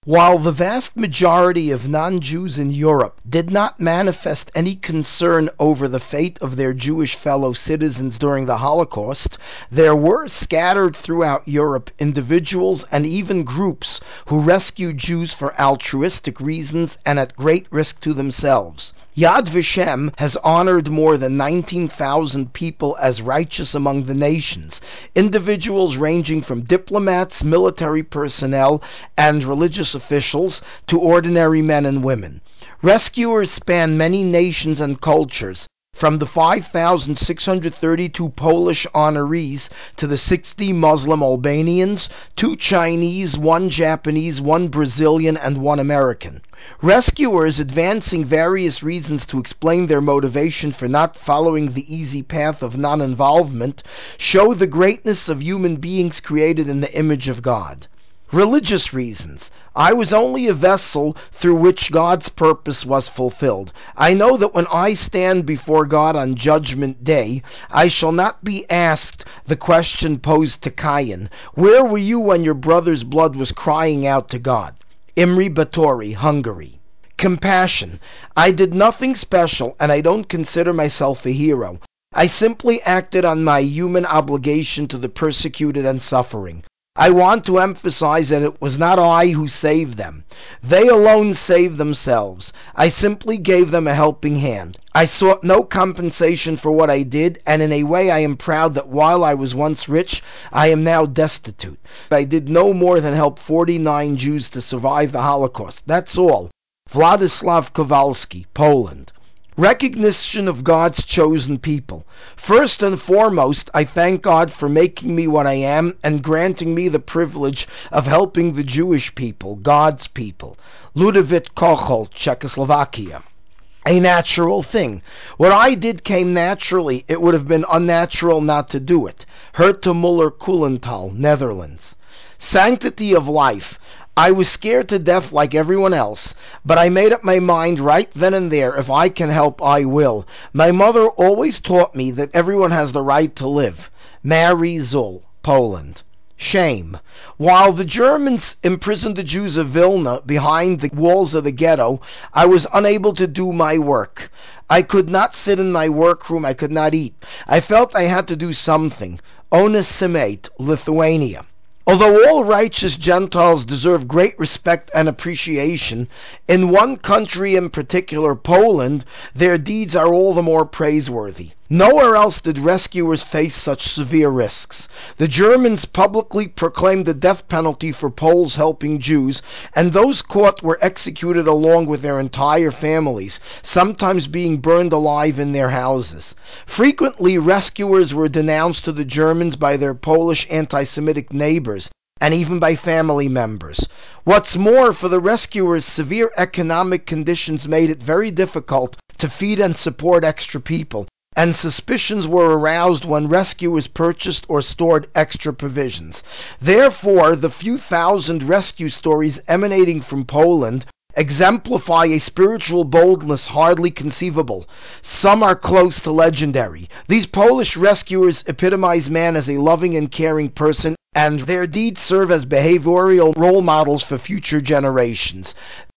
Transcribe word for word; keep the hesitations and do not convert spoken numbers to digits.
While the vast majority of non-Jews in Europe did not manifest any concern over the fate of their Jewish fellow citizens during the Holocaust, there were scattered throughout Europe individuals and even groups who rescued Jews for altruistic reasons and at great risk to themselves. Yad Vashem has honored more than nineteen thousand people as righteous among the nations, individuals ranging from diplomats, military personnel, and religious officials to ordinary men and women. Rescuers span many nations and cultures, from the five thousand six hundred thirty-two Polish honorees to the sixty Muslim Albanians, two Chinese, one Japanese, one Brazilian, and one American. Rescuers, advancing various reasons to explain their motivation for not following the easy path of non-involvement, show the greatness of human beings created in the image of God. Religious reasons. I was only a vessel through which God's purpose was fulfilled. I know that when I stand before God on Judgment Day, I shall not be asked the question posed to Cain, "Where were you when your brother's blood was crying out to God?" Imre Batory, Hungary. Compassion. I did nothing special, and I don't consider myself a hero. I simply acted on my human obligation to the persecuted and suffering. I want to emphasize that it was not I who saved them. They alone saved themselves. I simply gave them a helping hand. I sought no compensation for what I did, and in a way I am proud that while I was once rich, I am now destitute. I did no more than help forty-nine Jews to survive the Holocaust. That's all. Vladislav Kowalski, Poland. Recognition of God's chosen people. First and foremost, I thank God for making me what I am and granting me the privilege of helping the Jewish people, God's people. Ludovit Kochel, Czechoslovakia. A natural thing. What I did came naturally. It would have been unnatural not to do it. Herta Muller-Kulenthal, Netherlands. Sanctity of life. I was scared to death like everyone else, but I made up my mind right then and there, if I can help, I will. My mother always taught me that everyone has the right to live. Mary Zoll, Poland. Shame. While the Germans imprisoned the Jews of Vilna behind the walls of the ghetto, I was unable to do my work. I could not sit in my workroom, I could not eat. I felt I had to do something. Onesimait, Lithuania. Although all righteous Gentiles deserve great respect and appreciation, in one country in particular, Poland, their deeds are all the more praiseworthy. Nowhere else did rescuers face such severe risks. The Germans publicly proclaimed the death penalty for Poles helping Jews, and those caught were executed along with their entire families, sometimes being burned alive in their houses. Frequently, rescuers were denounced to the Germans by their Polish anti-Semitic neighbors, and even by family members. What's more, for the rescuers, severe economic conditions made it very difficult to feed and support extra people, and suspicions were aroused when rescuers purchased or stored extra provisions. Therefore, the few thousand rescue stories emanating from Poland exemplify a spiritual boldness hardly conceivable. Some are close to legendary. These Polish rescuers epitomize man as a loving and caring person, and their deeds serve as behavioral role models for future generations.